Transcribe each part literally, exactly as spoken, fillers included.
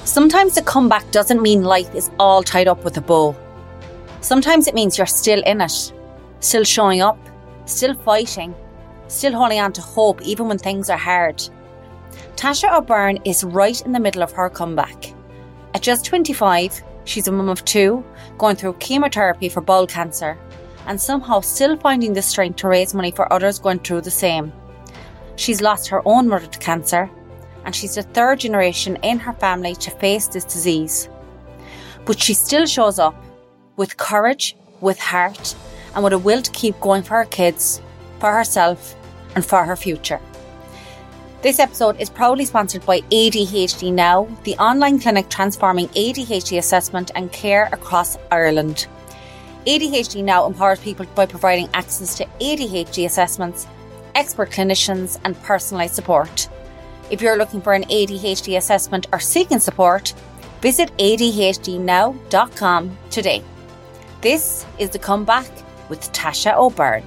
Sometimes the comeback doesn't mean life is all tied up with a bow. Sometimes it means you're still in it, still showing up, still fighting, still holding on to hope even when things are hard. Tasha O'Byrne is right in the middle of her comeback. At just twenty-five, she's a mum of two, going through chemotherapy for bowel cancer, and somehow still finding the strength to raise money for others going through the same. She's lost her own mother to cancer, and she's the third generation in her family to face this disease. But she still shows up with courage, with heart, and with a will to keep going for her kids, for herself, and for her future. This episode is proudly sponsored by A D H D Now, the online clinic transforming A D H D assessment and care across Ireland. A D H D Now empowers people by providing access to A D H D assessments, expert clinicians, and personalised support. If you're looking for an A D H D assessment or seeking support, visit A D H D now dot com today. This is The Comeback with Tasha O'Byrne.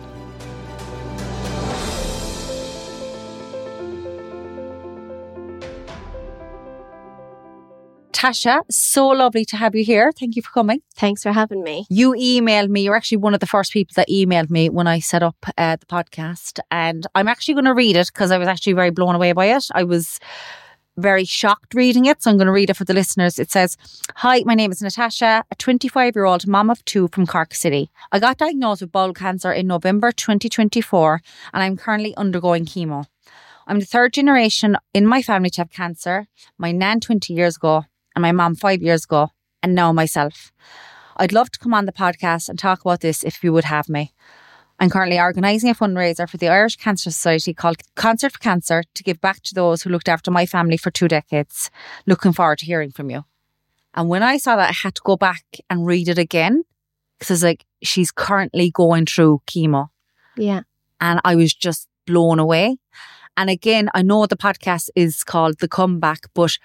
Tasha, so lovely to have you here. Thank you for coming. Thanks for having me. You emailed me. You're actually one of the first people that emailed me when I set up uh, the podcast. And I'm actually going to read it because I was actually very blown away by it. I was very shocked reading it. So I'm going to read it for the listeners. It says, "Hi, my name is Natasha, a twenty-five-year-old mum of two from Cork City. I got diagnosed with bowel cancer in November twenty twenty-four and I'm currently undergoing chemo. I'm the third generation in my family to have cancer. My nan twenty years ago, and my mum five years ago, and now myself. I'd love to come on the podcast and talk about this if you would have me. I'm currently organising a fundraiser for the Irish Cancer Society called Concert for Cancer to give back to those who looked after my family for two decades. Looking forward to hearing from you." And when I saw that, I had to go back and read it again because it's like, she's currently going through chemo. Yeah. And I was just blown away. And again, I know the podcast is called The Comeback, but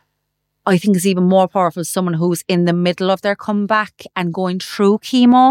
I think it's even more powerful someone who's in the middle of their comeback and going through chemo.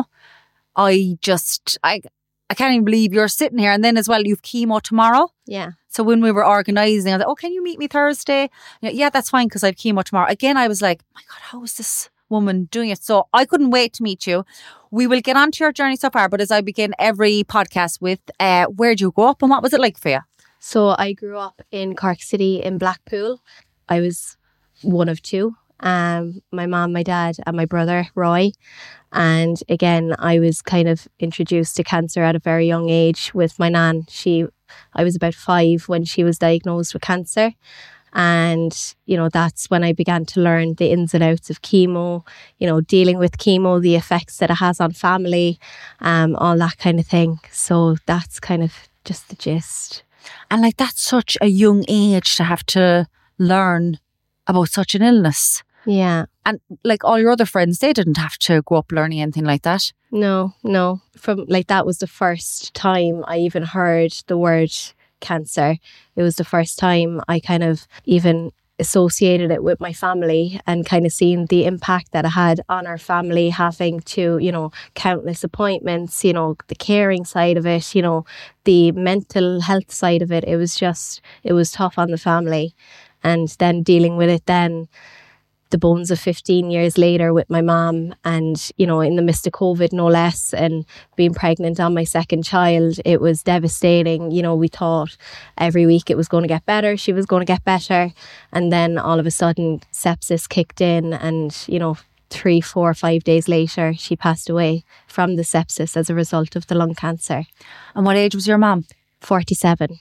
I just, I, I can't even believe you're sitting here. And then as well, you've chemo tomorrow. Yeah. So when we were organising, I was like, oh, can you meet me Thursday? Yeah, yeah, that's fine because I have chemo tomorrow. Again, I was like, my God, how is this woman doing it? So I couldn't wait to meet you. We will get on to your journey so far. But as I begin every podcast with, uh, where'd you grow up and what was it like for you? So I grew up in Cork City in Blackpool. I was one of two. Um, my mom, my dad and my brother, Roy. And again, I was kind of introduced to cancer at a very young age with my nan. She, I was about five when she was diagnosed with cancer. And, you know, that's when I began to learn the ins and outs of chemo, you know, dealing with chemo, the effects that it has on family, um, all that kind of thing. So that's kind of just the gist. And like, that's such a young age to have to learn about such an illness. Yeah. And like all your other friends, they didn't have to grow up learning anything like that. No, no. From like, that was the first time I even heard the word cancer. It was the first time I kind of even associated it with my family and kind of seen the impact that it had on our family, having to, you know, countless appointments, you know, the caring side of it, you know, the mental health side of it. It was just, it was tough on the family. And then dealing with it then, the bones of fifteen years later with my mom and, you know, in the midst of COVID, no less, and being pregnant on my second child, it was devastating. You know, we thought every week it was going to get better. She was going to get better. And then all of a sudden sepsis kicked in and, you know, three, four, five days later, she passed away from the sepsis as a result of the lung cancer. And what age was your mom? forty-seven.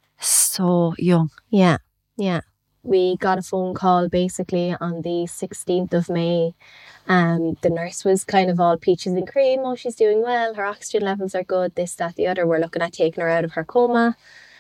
So young. Yeah, yeah. We got a phone call basically on the sixteenth of May. Um, the nurse was kind of all peaches and cream. Oh, she's doing well. Her oxygen levels are good. This, that, the other. We're looking at taking her out of her coma.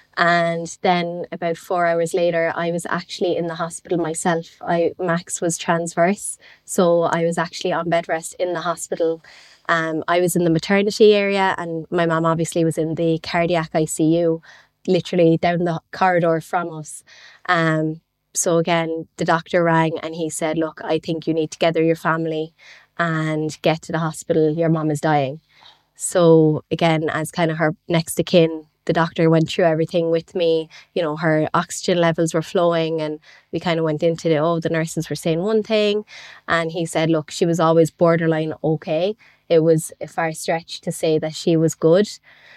And then about four hours later, I was actually in the hospital myself. I Max was transverse. So I was actually on bed rest in the hospital. Um, I was in the maternity area and my mum obviously was in the cardiac I C U, literally down the corridor from us. Um, So again, the doctor rang and he said, look, I think you need to gather your family and get to the hospital. Your mum is dying. So again, as kind of her next of kin, the doctor went through everything with me. You know, her oxygen levels were flowing, and we kind of went into the, oh, the nurses were saying one thing. And he said, look, she was always borderline okay. It was a far stretch to say that she was good.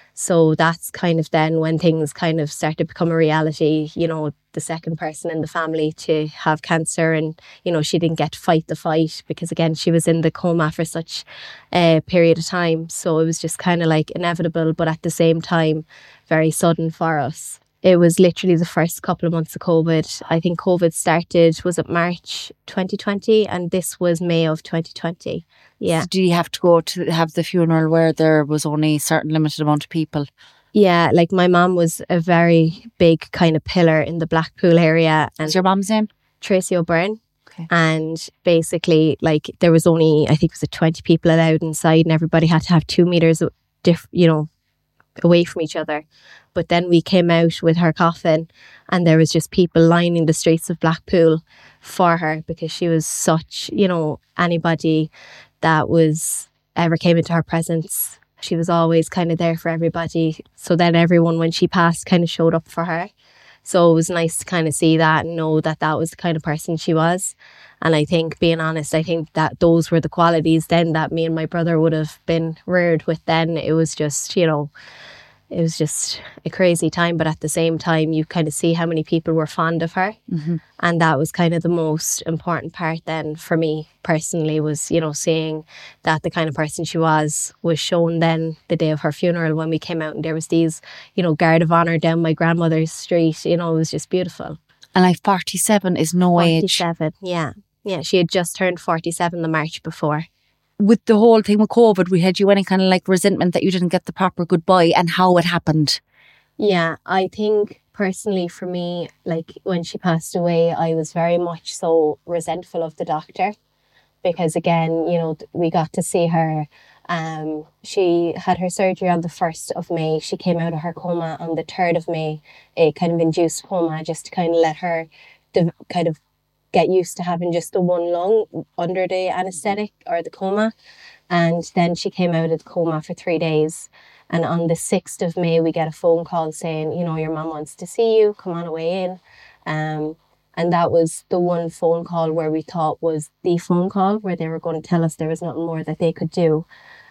So that's kind of then when things kind of start to become a reality, you know, the second person in the family to have cancer, and, you know, she didn't get to fight the fight because, again, she was in the coma for such a period of time. So it was just kind of like inevitable, but at the same time, very sudden for us. It was literally the first couple of months of COVID. I think COVID started, was it March twenty twenty? And this was May of twenty twenty. Yeah. So do you have to go to have the funeral where there was only a certain limited amount of people? Yeah, like my mum was a very big kind of pillar in the Blackpool area. And what's your mum's name? Tracy O'Byrne. Okay. And basically, like, there was only, I think it was twenty people allowed inside, and everybody had to have two metres, diff, you know, away from each other. But then we came out with her coffin, and there was just people lining the streets of Blackpool for her, because she was such, you know, anybody that was ever came into her presence, she was always kind of there for everybody. So then everyone, when she passed, kind of showed up for her. So it was nice to kind of see that and know that that was the kind of person she was. And I think, being honest, I think that those were the qualities then that me and my brother would have been reared with then. It was just, you know, it was just a crazy time. But at the same time, you kind of see how many people were fond of her. Mm-hmm. And that was kind of the most important part then for me personally, was, you know, seeing that the kind of person she was was shown then the day of her funeral when we came out, and there was these, you know, guard of honour down my grandmother's street. You know, it was just beautiful. And like forty-seven is no age. forty-seven, yeah. Yeah, she had just turned forty-seven the March before. With the whole thing with COVID, we had you any kind of like resentment that you didn't get the proper goodbye, and how it happened? Yeah, I think personally for me, like when she passed away, I was very much so resentful of the doctor, because again, you know, we got to see her. Um, she had her surgery on the first of May. She came out of her coma on the third of May, a kind of induced coma, just to kind of let her de- kind of get used to having just the one lung under the anaesthetic or the coma. And then she came out of the coma for three days. And on the sixth of May, we get a phone call saying, you know, your mum wants to see you, come on away in. Um, and that was the one phone call where we thought was the phone call where they were going to tell us there was nothing more that they could do.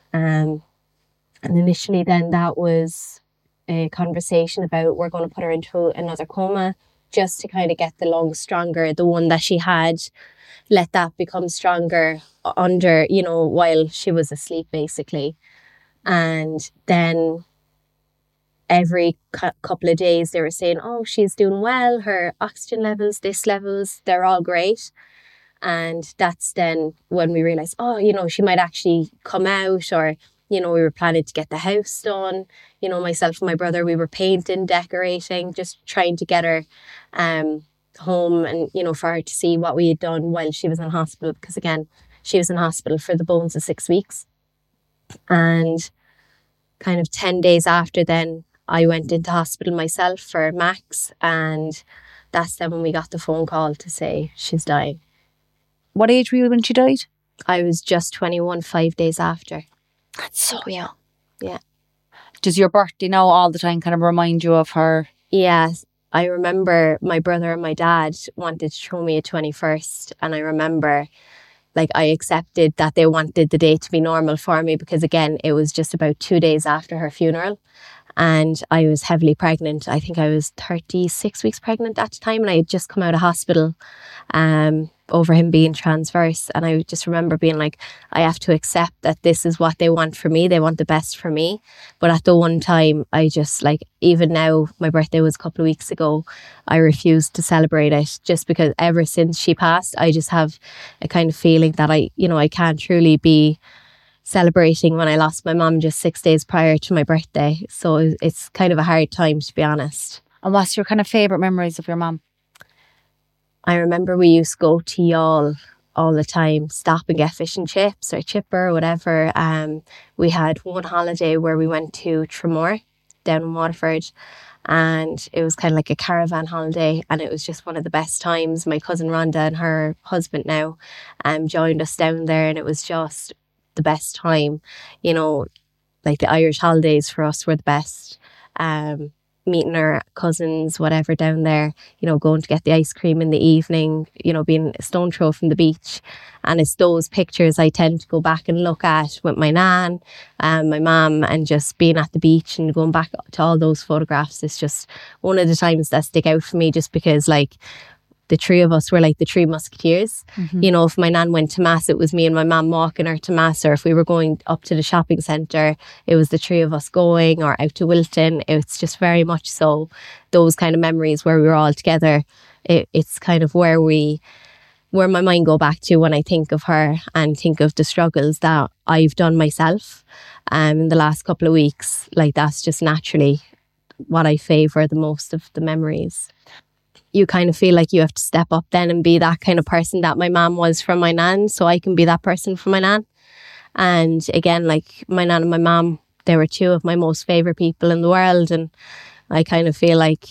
Um, and initially then that was a conversation about, we're going to put her into another coma, just to kind of get the lungs stronger, the one that she had, let that become stronger under, you know, while she was asleep, basically. And then every cu- couple of days they were saying, oh, she's doing well, her oxygen levels, this levels, they're all great. And that's then when we realised, oh, you know, she might actually come out, or, you know, we were planning to get the house done. You know, myself and my brother, we were painting, decorating, just trying to get her um, home, and, you know, for her to see what we had done while she was in hospital. Because again, she was in hospital for the bones of six weeks. And kind of ten days after then, I went into hospital myself for Max. And that's then when we got the phone call to say she's dying. What age were you when she died? I was just twenty-one, five days after. That's so young. Yeah. Does your birthday now all the time kind of remind you of her? Yeah, I remember my brother and my dad wanted to throw me a twenty-first, and I remember, like, I accepted that they wanted the day to be normal for me, because again, it was just about two days after her funeral, and I was heavily pregnant. I think I was thirty-six weeks pregnant at the time, and I had just come out of hospital um, over him being transverse. And I just remember being like, I have to accept that this is what they want for me. They want the best for me. But at the one time, I just, like, even now, my birthday was a couple of weeks ago, I refused to celebrate it, just because ever since she passed, I just have a kind of feeling that I, you know, I can't truly be celebrating when I lost my mum just six days prior to my birthday. So it's kind of a hard time, to be honest. And what's your kind of favourite memories of your mum? I remember we used to go to Youghal all the time, stop and get fish and chips or chipper or whatever. Um, we had one holiday where we went to Tramore down in Waterford, and it was kind of like a caravan holiday, and it was just one of the best times. My cousin Rhonda and her husband now um, joined us down there, and it was just the best time. You know, like, the Irish holidays for us were the best. um, meeting her cousins, whatever, down there, you know, going to get the ice cream in the evening, you know, being a stone throw from the beach. And it's those pictures I tend to go back and look at with my nan and my mum, and just being at the beach and going back to all those photographs. It's just one of the times that stick out for me, just because, like, the three of us were like the three musketeers. Mm-hmm. You know, if my nan went to mass, it was me and my mum walking her to mass, or if we were going up to the shopping centre, it was the three of us going, or out to Wilton. It's just very much so those kind of memories where we were all together. It, it's kind of where we, where my mind go back to when I think of her and think of the struggles that I've done myself um, in the last couple of weeks. Like, that's just naturally what I favour the most of the memories. You kind of feel like you have to step up then and be that kind of person that my mum was for my nan, so I can be that person for my nan. And again, like, my nan and my mum, they were two of my most favourite people in the world, and I kind of feel like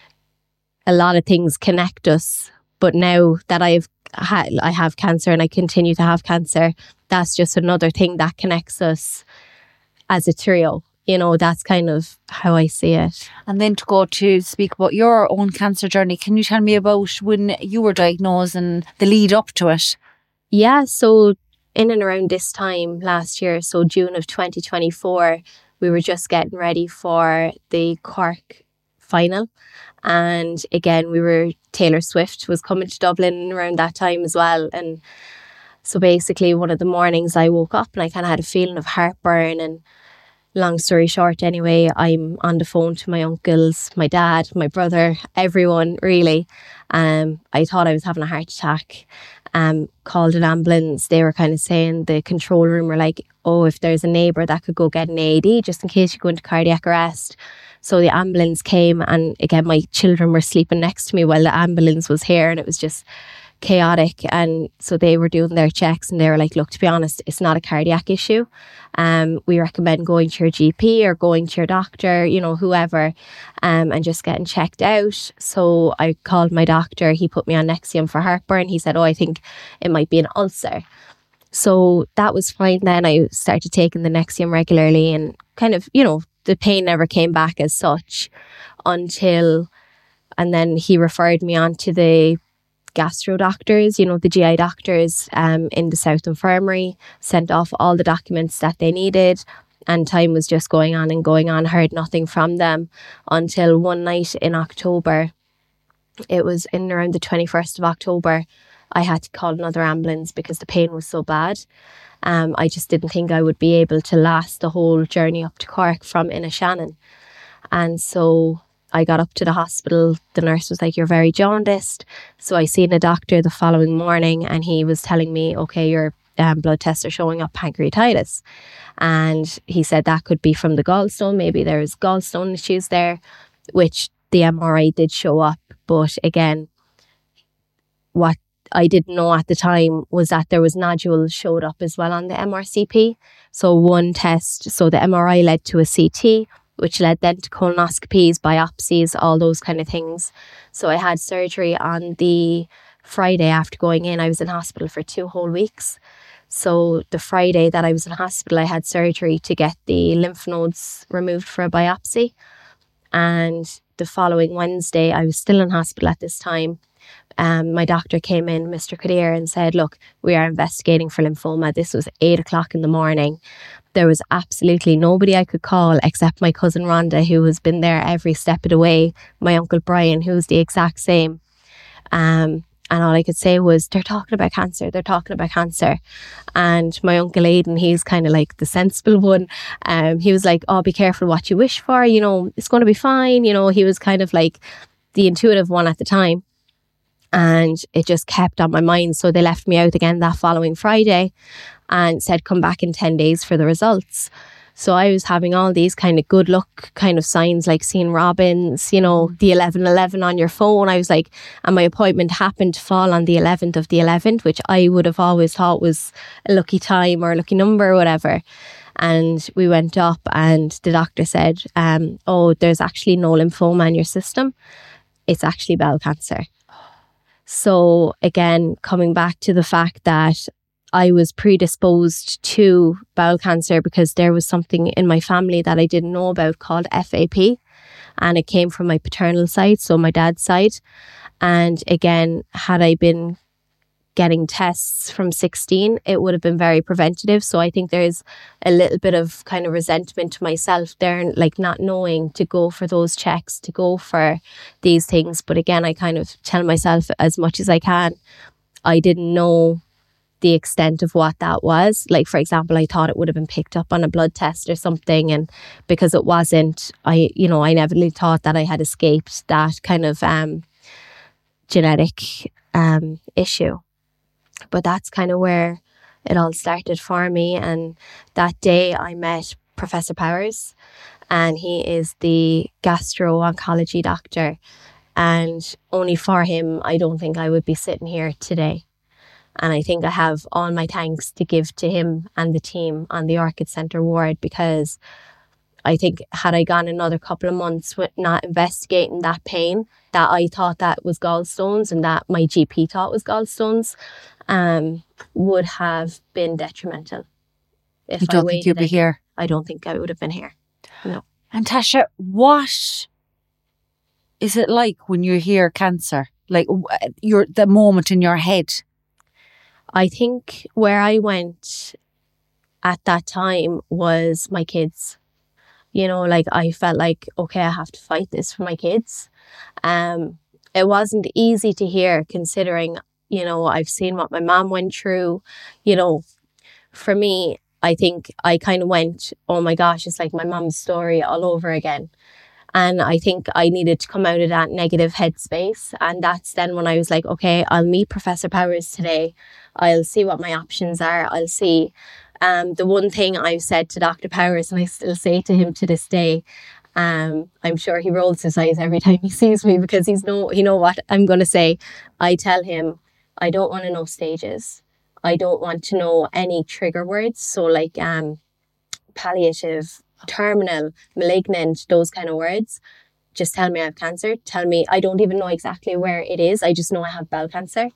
a lot of things connect us. But now that I've had, I have cancer and I continue to have cancer, that's just another thing that connects us as a trio. You know, that's kind of how I see it. And then to go to speak about your own cancer journey, can you tell me about when you were diagnosed and the lead up to it? Yeah, so in and around this time last year, so June of twenty twenty-four, we were just getting ready for the Cork final. And again, we were, Taylor Swift was coming to Dublin around that time as well. And so basically one of the mornings I woke up and I kind of had a feeling of heartburn, and long story short, anyway, I'm on the phone to my uncles, my dad, my brother, everyone really. Um, I thought I was having a heart attack. Um, called an ambulance. They were kind of saying, the control room were like, oh, if there's a neighbour that could go get an A E D just in case you go into cardiac arrest. So the ambulance came, and again, my children were sleeping next to me while the ambulance was here, and it was just chaotic. And so they were doing their checks, and they were like, look, to be honest, it's not a cardiac issue. Um, we recommend going to your G P or going to your doctor, you know, whoever, um, and just getting checked out. So I called my doctor. He put me on Nexium for heartburn. He said, oh, I think it might be an ulcer. So that was fine. Then I started taking the Nexium regularly, and kind of, you know, the pain never came back as such until, and then he referred me on to the gastro doctors, you know, the G I doctors um, in the South Infirmary, sent off all the documents that they needed, and time was just going on and going on. Heard nothing from them until one night in October. It was in around the twenty-first of October. I had to call another ambulance because the pain was so bad. Um, I just didn't think I would be able to last the whole journey up to Cork from Innishannon. And so I got up to the hospital. The nurse was like, you're very jaundiced. So I seen a doctor the following morning, and he was telling me, okay, your um, blood tests are showing up pancreatitis. And he said that could be from the gallstone. Maybe there's gallstone issues there, which the M R I did show up. But again, what I didn't know at the time was that there was nodules showed up as well on the M R C P. So one test, so the M R I led to a C T, which led then to colonoscopies, biopsies, all those kind of things. So I had surgery on the Friday after going in. I was in hospital for two whole weeks. So the Friday that I was in hospital, I had surgery to get the lymph nodes removed for a biopsy. And the following Wednesday, I was still in hospital at this time. Um, my doctor came in, Mister Kadir, and said, look, we are investigating for lymphoma. This was eight o'clock in the morning. There was absolutely nobody I could call except my cousin Rhonda, who has been there every step of the way, my uncle Brian, who's the exact same. Um, and all I could say was, they're talking about cancer, they're talking about cancer. And my uncle Aidan, he's kind of like the sensible one. Um, he was like, oh, be careful what you wish for, you know, it's going to be fine. You know, he was kind of like the intuitive one at the time. And it just kept on my mind. So they left me out again that following Friday and said, come back in ten days for the results. So I was having all these kind of good luck kind of signs, like seeing Robins, you know, the eleven eleven on your phone. I was like, and my appointment happened to fall on the eleventh of the eleventh, which I would have always thought was a lucky time or a lucky number or whatever. And we went up and the doctor said, um, oh, there's actually no lymphoma in your system. It's actually bowel cancer. So again, coming back to the fact that I was predisposed to bowel cancer because there was something in my family that I didn't know about called F A P, and it came from my paternal side, so my dad's side. And again, had I been getting tests from sixteen, it would have been very preventative. So I think there's a little bit of kind of resentment to myself there, like not knowing to go for those checks, to go for these things. But again, I kind of tell myself as much as I can, I didn't know the extent of what that was. Like, for example, I thought it would have been picked up on a blood test or something, and because it wasn't, I, you know, I never really thought that I had escaped that kind of um, genetic um, issue. But that's kind of where it all started for me. And that day I met Professor Powers, and he is the gastro-oncology doctor. And only for him, I don't think I would be sitting here today. And I think I have all my thanks to give to him and the team on the Orchid Centre ward, because I think had I gone another couple of months with not investigating that pain that I thought that was gallstones and that my G P thought was gallstones, um, would have been detrimental. If you don't I think you'd be here? I don't think I would have been here. No. And Tasha, what is it like when you hear cancer? Like your the moment in your head? I think where I went at that time was my kids. You know, like I felt like, okay, I have to fight this for my kids. Um, it wasn't easy to hear, considering, you know, I've seen what my mom went through. You know, for me, I think I kind of went, oh my gosh, it's like my mom's story all over again. And I think I needed to come out of that negative headspace. And that's then when I was like, okay, I'll meet Professor Powers today. I'll see what my options are. I'll see. Um, the one thing I've said to Doctor Powers, and I still say to him to this day, um, I'm sure he rolls his eyes every time he sees me, because he's know, he know what I'm going to say. I tell him, I don't want to know stages. I don't want to know any trigger words. So like um, palliative, terminal, malignant, those kind of words. Just tell me I have cancer. Tell me, I don't even know exactly where it is. I just know I have bowel cancer.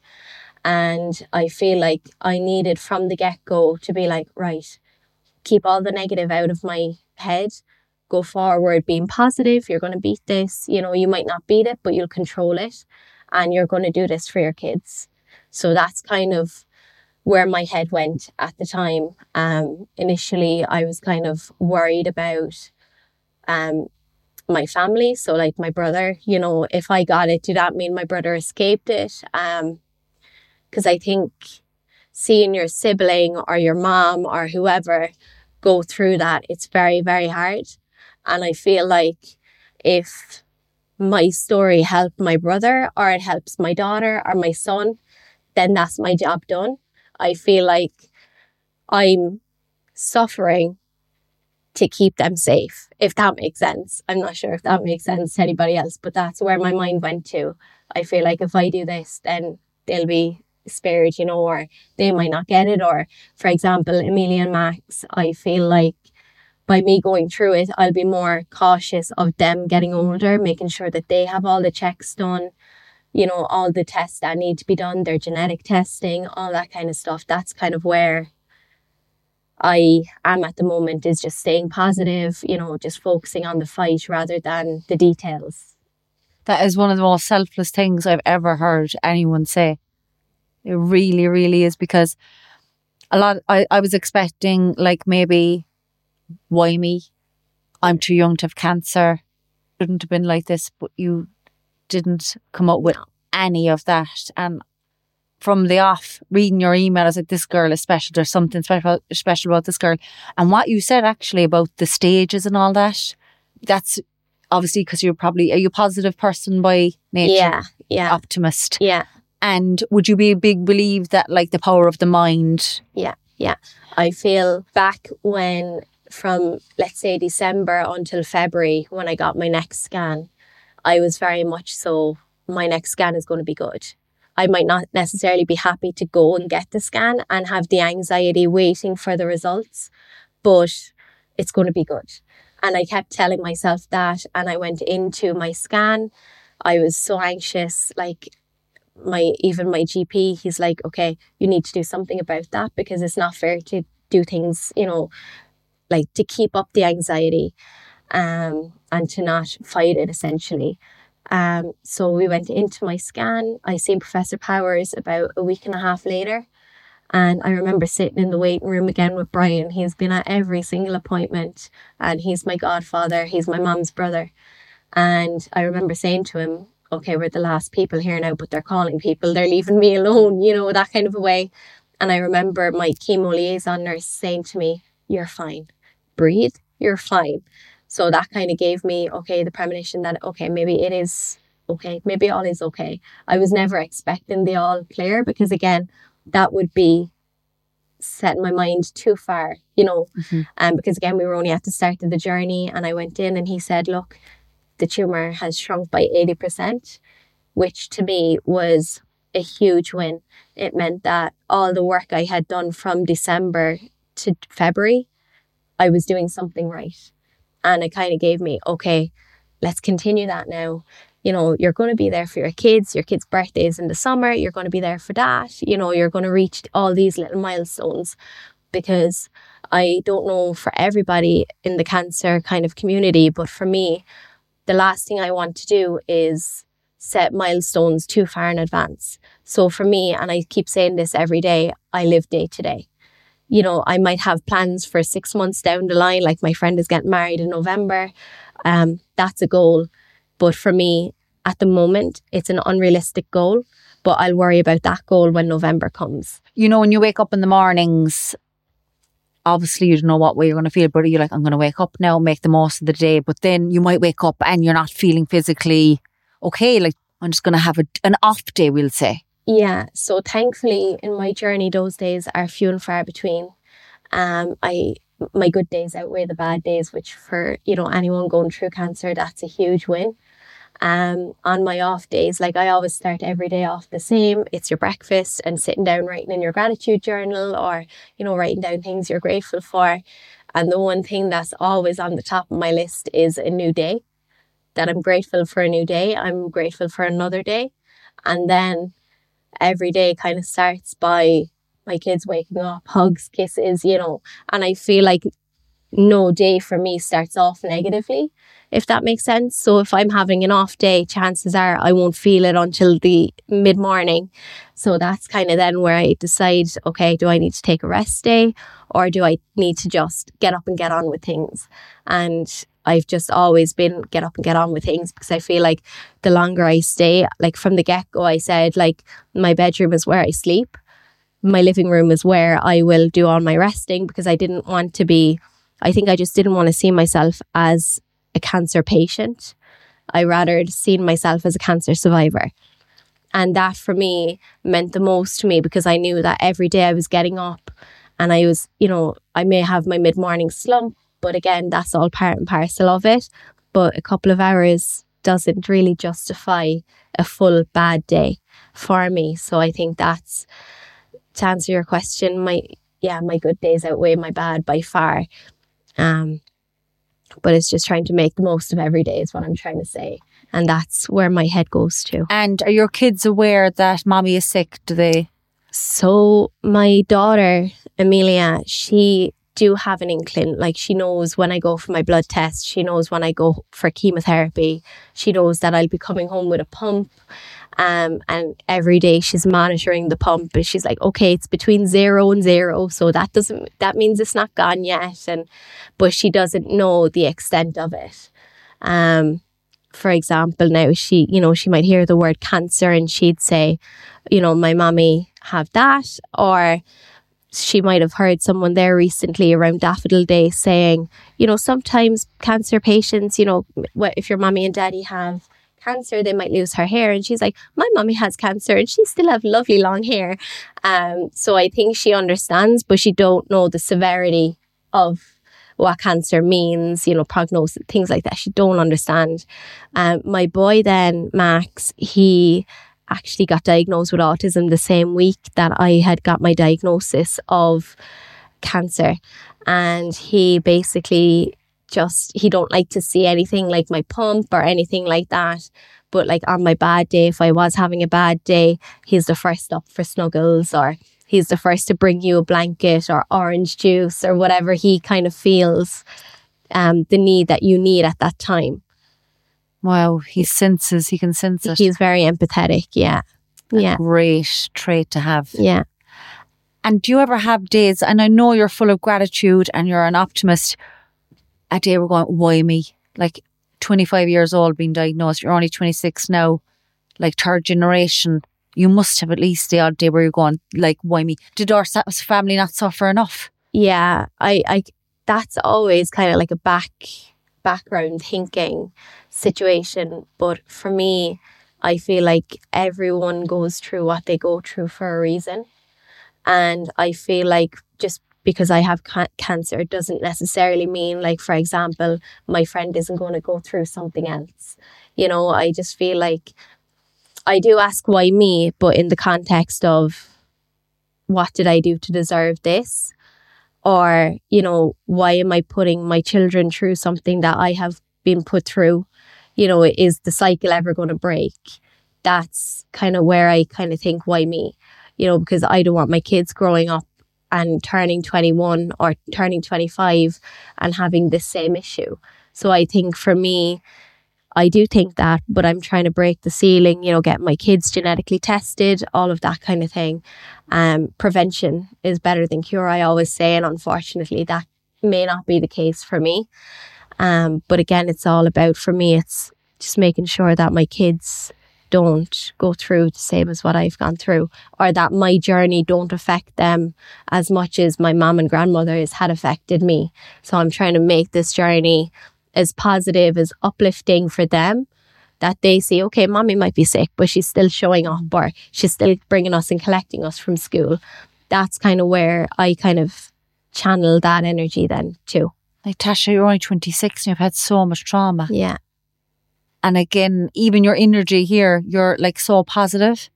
And I feel like I needed from the get-go to be like, right, keep all the negative out of my head, go forward being positive. You're going to beat this. You know, you might not beat it, but you'll control it. And you're going to do this for your kids. So that's kind of where my head went at the time. Um, initially, I was kind of worried about um, my family. So like my brother, you know, if I got it, did that mean my brother escaped it? Um, because I think seeing your sibling or your mom or whoever go through that, it's very, very hard. And I feel like if my story helped my brother, or it helps my daughter or my son, then that's my job done. I feel like I'm suffering to keep them safe, if that makes sense. I'm not sure if that makes sense to anybody else, but that's where my mind went to. I feel like if I do this, then they'll be spared, you know, or they might not get it. Or, for example, Amelia and Max, I feel like by me going through it, I'll be more cautious of them getting older, making sure that they have all the checks done, you know, all the tests that need to be done, their genetic testing, all that kind of stuff. That's kind of where I am at the moment, is just staying positive, you know, just focusing on the fight rather than the details. That is one of the most selfless things I've ever heard anyone say. It really, really is, because a lot, I, I was expecting like maybe, why me? I'm too young to have cancer. Shouldn't have been like this, but you didn't come up with any of that. And from the off, reading your email, I was like, this girl is special. There's something special special about this girl. And what you said actually about the stages and all that, that's obviously because you're probably, are you a positive person by nature? Yeah, yeah. Optimist. Yeah. And would you be a big believer that like the power of the mind? Yeah, yeah. I feel back when, from let's say December until February, when I got my next scan, I was very much so, my next scan is going to be good. I might not necessarily be happy to go and get the scan and have the anxiety waiting for the results, but it's going to be good. And I kept telling myself that, and I went into my scan. I was so anxious, like my even my G P, he's like, okay, you need to do something about that, because it's not fair to do things, you know, like to keep up the anxiety um, and to not fight it, essentially. Um, so we went into my scan. I seen Professor Powers about a week and a half later. And I remember sitting in the waiting room again with Brian. He's been at every single appointment, and he's my godfather. He's my mum's brother. And I remember saying to him, okay, we're the last people here now, but they're calling people. They're leaving me alone, you know, that kind of a way. And I remember my chemo liaison nurse saying to me, you're fine. Breathe, you're fine. So that kind of gave me, okay, the premonition that, okay, maybe it is okay. Maybe all is okay. I was never expecting the all clear, because again, that would be setting my mind too far, you know, mm-hmm. um, because again, we were only at the start of the journey, and I went in and he said, look, the tumour has shrunk by eighty percent, which to me was a huge win. It meant that all the work I had done from December to February, I was doing something right. And it kind of gave me, okay, let's continue that now. You know, you're going to be there for your kids, your kids' birthdays in the summer. You're going to be there for that. You know, you're going to reach all these little milestones, because I don't know for everybody in the cancer kind of community, but for me, the last thing I want to do is set milestones too far in advance. So for me, and I keep saying this every day, I live day to day. You know, I might have plans for six months down the line, like my friend is getting married in November. Um, that's a goal. But for me, at the moment, it's an unrealistic goal. But I'll worry about that goal when November comes. You know, when you wake up in the mornings, obviously you don't know what way you're going to feel, but you're like, I'm going to wake up now, make the most of the day. But then you might wake up and you're not feeling physically okay. Like, I'm just going to have a, an off day, we'll say. Yeah, so thankfully in my journey, those days are few and far between. Um, I my good days outweigh the bad days, which for, you know, anyone going through cancer, that's a huge win. Um, on my off days, like I always start every day off the same. It's your breakfast and sitting down writing in your gratitude journal, or, you know, writing down things you're grateful for. And the one thing that's always on the top of my list is a new day, that I'm grateful for a new day. I'm grateful for another day. And then every day kind of starts by my kids waking up, hugs, kisses, you know, and I feel like no day for me starts off negatively, if that makes sense. So if I'm having an off day, chances are I won't feel it until the mid-morning. So that's kind of then where I decide, okay, do I need to take a rest day, or do I need to just get up and get on with things? And I've just always been get up and get on with things, because I feel like the longer I stay, like from the get-go, I said, like, my bedroom is where I sleep. My living room is where I will do all my resting, because I didn't want to be, I think I just didn't want to see myself as a cancer patient. I rather seen myself as a cancer survivor. And that for me meant the most to me, because I knew that every day I was getting up and I was, you know, I may have my mid-morning slump, but again, that's all part and parcel of it. But a couple of hours doesn't really justify a full bad day for me. So I think that's, to answer your question, my, yeah, my good days outweigh my bad by far. Um, but it's just trying to make the most of every day is what I'm trying to say. And that's where my head goes to. And are your kids aware that mommy is sick? Do they? So my daughter, Amelia, she do have an inkling. Like, she knows when I go for my blood test. She knows when I go for chemotherapy. She knows that I'll be coming home with a pump. Um, and every day she's monitoring the pump. And she's like, okay, it's between zero and zero. So that doesn't, that means it's not gone yet. And, but she doesn't know the extent of it. Um, for example, now she, you know, she might hear the word cancer and she'd say, you know, my mommy have that. Or she might have heard someone there recently around Daffodil Day saying, you know, sometimes cancer patients, you know, if your mommy and daddy have cancer, they might lose her hair. And she's like, my mommy has cancer and she still have lovely long hair. Um, so I think she understands, but she don't know the severity of what cancer means, you know, prognosis, things like that. She don't understand. Um, my boy then, Max, he actually got diagnosed with autism the same week that I had got my diagnosis of cancer. And he basically just, he don't like to see anything like my pump or anything like that. But like on my bad day, if I was having a bad day, he's the first up for snuggles, or he's the first to bring you a blanket or orange juice or whatever he kind of feels um, the need that you need at that time. Wow, he senses, he can sense it. He's very empathetic, yeah. Yeah. A great trait to have. Yeah. And do you ever have days, and I know you're full of gratitude and you're an optimist, a day we're going, why me? Like twenty-five years old being diagnosed, you're only twenty-six now, like third generation. You must have at least the odd day where you're going, like, why me? Did our family not suffer enough? Yeah, I, I that's always kind of like a back background thinking situation. But for me, I feel like everyone goes through what they go through for a reason. And I feel like just because I have ca- cancer doesn't necessarily mean, like, for example, my friend isn't going to go through something else. You know, I just feel like I do ask why me, but in the context of what did I do to deserve this? Or, you know, why am I putting my children through something that I have been put through? You know, is the cycle ever going to break? That's kind of where I kind of think, why me? You know, because I don't want my kids growing up and turning twenty-one or turning twenty-five and having this same issue. So I think for me, I do think that, but I'm trying to break the ceiling, you know, get my kids genetically tested, all of that kind of thing. Um, prevention is better than cure, I always say, and unfortunately that may not be the case for me. Um, but again, it's all about, for me, it's just making sure that my kids don't go through the same as what I've gone through, or that my journey don't affect them as much as my mom and grandmother's had affected me. So I'm trying to make this journey as positive, as uplifting for them, that they see, okay, mommy might be sick, but she's still showing up, or she's still bringing us and collecting us from school. That's kind of where I kind of channel that energy then too. Like, Tasha, you're only twenty-six and you've had so much trauma. Yeah. And again, even your energy here, you're like so positive.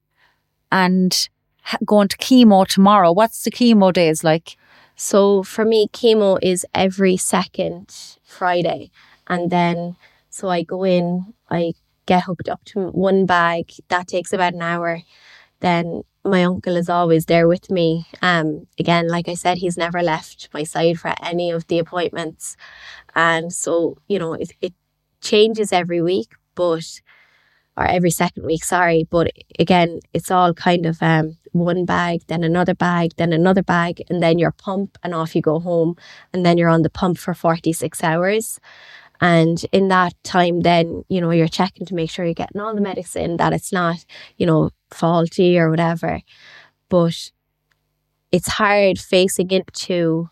And going to chemo tomorrow, what's the chemo days like? So for me, chemo is every second Friday. And then, so I go in, I get hooked up to one bag. That takes about an hour. Then my uncle is always there with me. Um, again, like I said, he's never left my side for any of the appointments. And so, you know, it, it changes every week, but, or every second week, sorry. But again, it's all kind of um, one bag, then another bag, then another bag, and then your pump, and off you go home. And then you're on the pump for forty-six hours. And in that time, then, you know, you're checking to make sure you're getting all the medicine, that it's not, you know, faulty or whatever. But it's hard facing into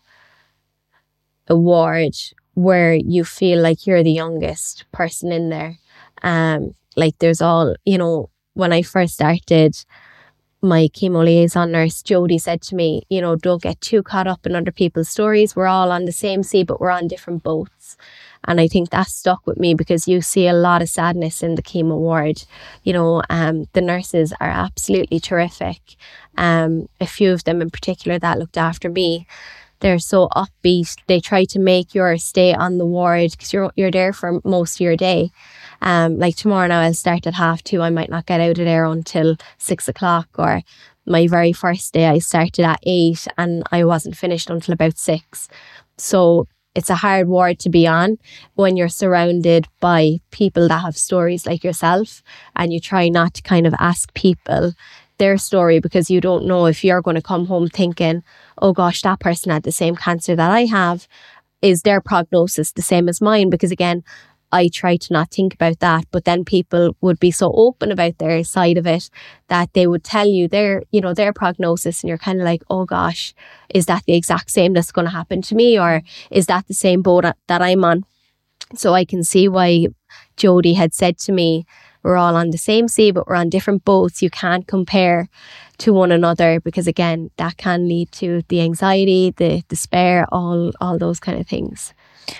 a ward where you feel like you're the youngest person in there. Um, like there's all, you know, when I first started, my chemo liaison nurse, Jodie, said to me, you know, don't get too caught up in other people's stories. We're all on the same sea, but we're on different boats. And I think that stuck with me, because you see a lot of sadness in the chemo ward. You know, um, the nurses are absolutely terrific. Um, a few of them in particular that looked after me, they're so upbeat. They try to make your stay on the ward, because you're you're there for most of your day. Um, like tomorrow now, I'll start at half two. I might not get out of there until six o'clock. Or my very first day, I started at eight and I wasn't finished until about six. So it's a hard ward to be on when you're surrounded by people that have stories like yourself, and you try not to kind of ask people their story, because you don't know if you're going to come home thinking, oh gosh, that person had the same cancer that I have. Is their prognosis the same as mine? Because again, I try to not think about that, but then people would be so open about their side of it that they would tell you their, you know, their prognosis, and you're kind of like, oh gosh, is that the exact same that's going to happen to me, or is that the same boat that I'm on? So I can see why Jodie had said to me, we're all on the same sea, but we're on different boats. You can't compare to one another, because again, that can lead to the anxiety, the despair, all all those kind of things.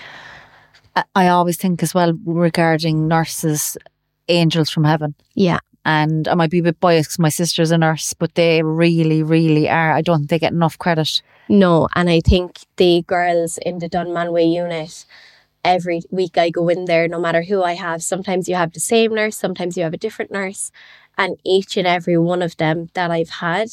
I always think as well regarding nurses, angels from heaven. Yeah. And I might be a bit biased because my sister's a nurse, but they really, really are. I don't think they get enough credit. No, and I think the girls in the Dunmanway unit, every week I go in there, no matter who I have. Sometimes you have the same nurse, sometimes you have a different nurse. And each and every one of them that I've had,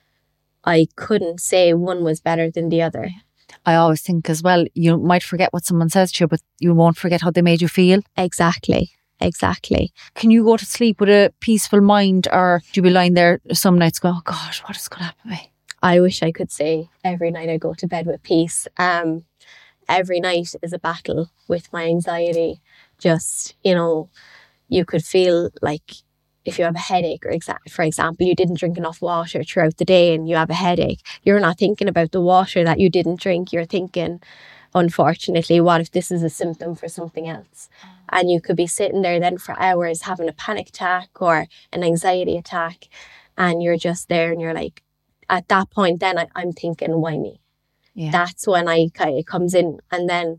I couldn't say one was better than the other. I always think as well, you might forget what someone says to you, but you won't forget how they made you feel. Exactly. Exactly. Can you go to sleep with a peaceful mind, or do you be lying there some nights going, oh gosh, what is going to happen to me? I wish I could say every night I go to bed with peace. Um, every night is a battle with my anxiety. Just, you know, you could feel like if you have a headache, or exa- for example, you didn't drink enough water throughout the day and you have a headache, you're not thinking about the water that you didn't drink. You're thinking, unfortunately, what if this is a symptom for something else? And you could be sitting there then for hours having a panic attack or an anxiety attack. And you're just there and you're like, at that point, then I, I'm thinking, why me? Yeah. That's when I kind of comes in. And then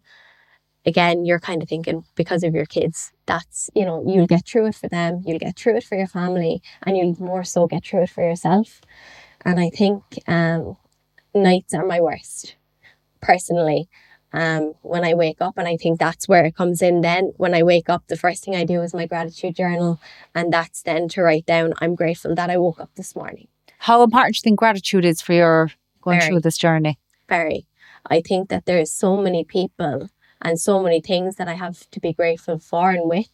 again, you're kind of thinking, because of your kids, that's, you know, you'll get through it for them, you'll get through it for your family, and you'll more so get through it for yourself. And I think um, nights are my worst, personally, um, when I wake up. And I think that's where it comes in then. When I wake up, the first thing I do is my gratitude journal. And that's then to write down, I'm grateful that I woke up this morning. How important do you think gratitude is for your going Very. through this journey? Very. I think that there's so many people and so many things that I have to be grateful for and with,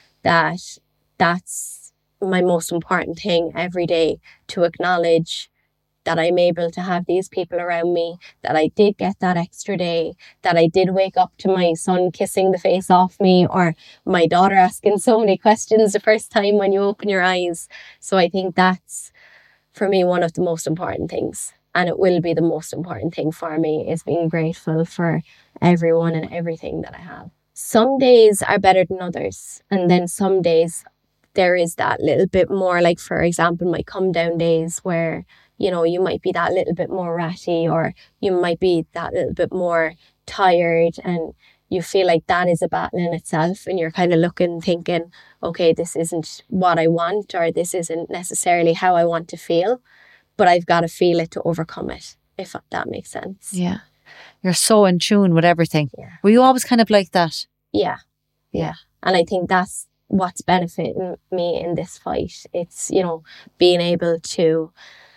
that that's my most important thing every day, to acknowledge that I'm able to have these people around me, that I did get that extra day, that I did wake up to my son kissing the face off me, or my daughter asking so many questions the first time when you open your eyes. So I think that's, for me, one of the most important things. And it will be the most important thing for me, is being grateful for everyone and everything that I have. Some days are better than others. And then some days there is that little bit more, like, for example, my come down days where, you know, you might be that little bit more ratty, or you might be that little bit more tired, and you feel like that is a battle in itself. And you're kind of looking, thinking, okay, this isn't what I want, or this isn't necessarily how I want to feel. But I've got to feel it to overcome it, if that makes sense. Yeah. You're so in tune with everything. Yeah. Were you always kind of like that? Yeah. Yeah. And I think that's what's benefiting me in this fight. It's, you know, being able to,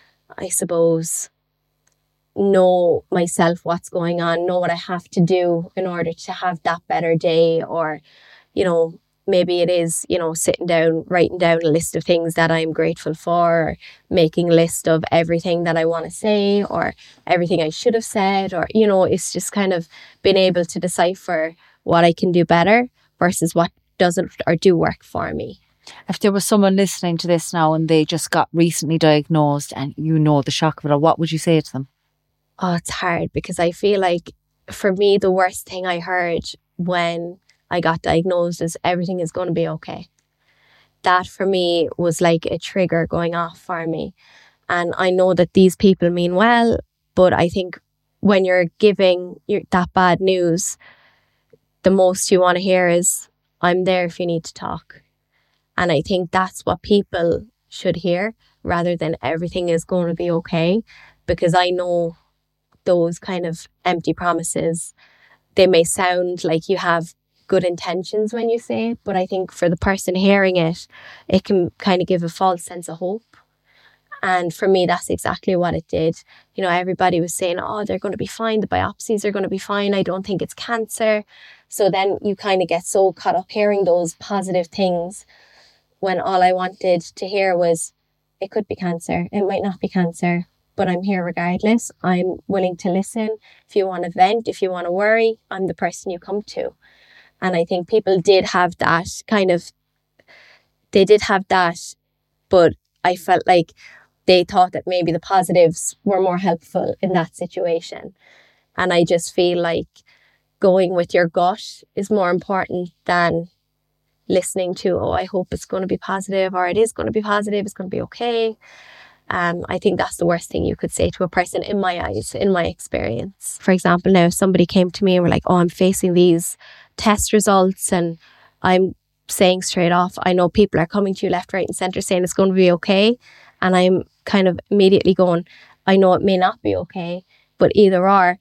I suppose, know myself, what's going on, know what I have to do in order to have that better day. Or, you know, maybe it is, you know, sitting down, writing down a list of things that I'm grateful for, or making a list of everything that I want to say, or everything I should have said, or, you know, it's just kind of being able to decipher what I can do better versus what doesn't or do work for me. If there was someone listening to this now and they just got recently diagnosed, and you know the shock of it all, what would you say to them? Oh, it's hard, because I feel like, for me, the worst thing I heard when I got diagnosed is everything is going to be okay. That for me was like a trigger going off for me. And I know that these people mean well, but I think when you're giving your, that bad news, the most you want to hear is, I'm there if you need to talk. And I think that's what people should hear, rather than everything is going to be okay. Because I know those kind of empty promises, they may sound like you have good intentions when you say it, but I think for the person hearing it, it can kind of give a false sense of hope. And for me, that's exactly what it did. You know, everybody was saying, oh, they're going to be fine, the biopsies are going to be fine, I don't think it's cancer. So then you kind of get so caught up hearing those positive things, when all I wanted to hear was, it could be cancer, it might not be cancer, but I'm here regardless. I'm willing to listen. If you want to vent, if you want to worry, I'm the person you come to. And I think people did have that kind of, they did have that, but I felt like they thought that maybe the positives were more helpful in that situation. And I just feel like going with your gut is more important than listening to, oh, I hope it's going to be positive, or it is going to be positive, it's going to be okay. Um, I think that's the worst thing you could say to a person, in my eyes, in my experience. For example, now if somebody came to me and were like, oh, I'm facing these test results, and I'm saying straight off, I know people are coming to you left, right and centre saying it's going to be okay. And I'm kind of immediately going, I know it may not be okay, but either or,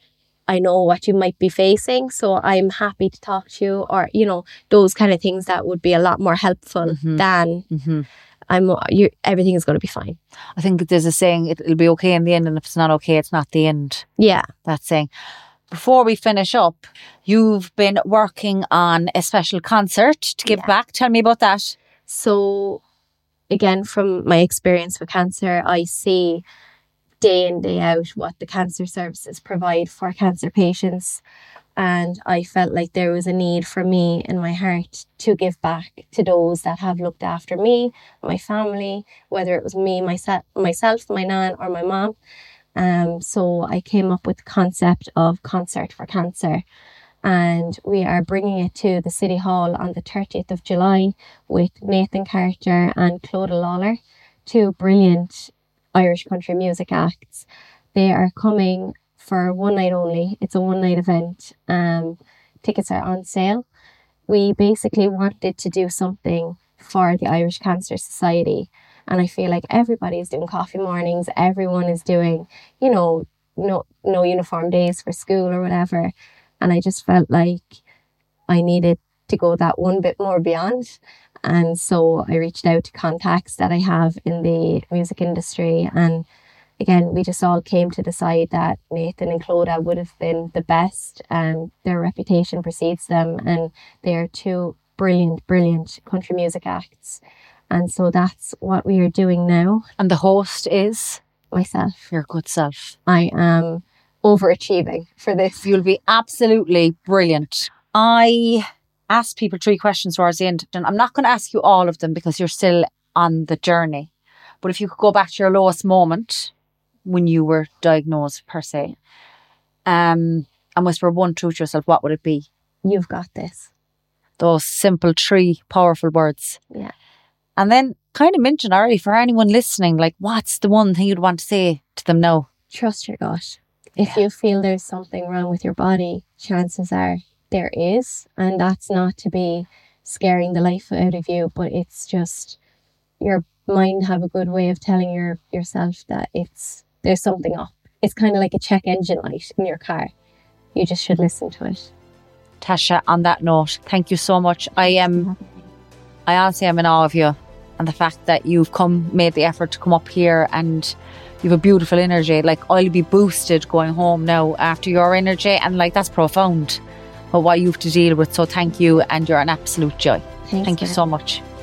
I know what you might be facing, so I'm happy to talk to you, or, you know, those kind of things that would be a lot more helpful Mm-hmm. than Mm-hmm. I'm, you, everything is going to be fine. I think there's a saying, it, it'll be okay in the end, and if it's not okay, it's not the end. Yeah. That saying. Before we finish up, you've been working on a special concert to give Yeah. back. Tell me about that. So, again, from my experience with cancer, I see day in, day out what the cancer services provide for cancer patients. And I felt like there was a need for me in my heart to give back to those that have looked after me, my family, whether it was me, myself, myself, my nan, or my mom. Um, so I came up with the concept of Concert for Cancer. And we are bringing it to the City Hall on the thirtieth of July with Nathan Carter and Clodagh Lawler, two brilliant Irish country music acts. They are coming for one night only. It's a one night event. Um, tickets are on sale. We basically wanted to do something for the Irish Cancer Society. And I feel like everybody is doing coffee mornings. Everyone is doing, you know, no, no uniform days for school or whatever. And I just felt like I needed to go that one bit more beyond. And so I reached out to contacts that I have in the music industry. And again, we just all came to decide that Nathan and Clodagh would have been the best. And their reputation precedes them. And they are two brilliant, brilliant country music acts. And so that's what we are doing now. And the host is? Myself. Your good self. I am overachieving for this. You'll be absolutely brilliant. I asked people three questions towards the end, and I'm not going to ask you all of them because you're still on the journey. But if you could go back to your lowest moment when you were diagnosed, per se, um, and whisper one truth to yourself, what would it be? You've got this. Those simple three powerful words. Yeah. And then kind of mention already for anyone listening, like, what's the one thing you'd want to say to them now? Trust your gut. If you feel there's something wrong with your body, chances are there is. And that's not to be scaring the life out of you, but it's just your mind have a good way of telling your yourself that it's there's something up. It's kind of like a check engine light in your car. You just should listen to it. Tasha, on that note, thank you so much. I am, I honestly am in awe of you, and the fact that you've come, made the effort to come up here, and you have a beautiful energy. Like, I'll be boosted going home now after your energy, and like, that's profound. But what you have to deal with. So thank you, and you're an absolute joy. Thanks thank you for so much.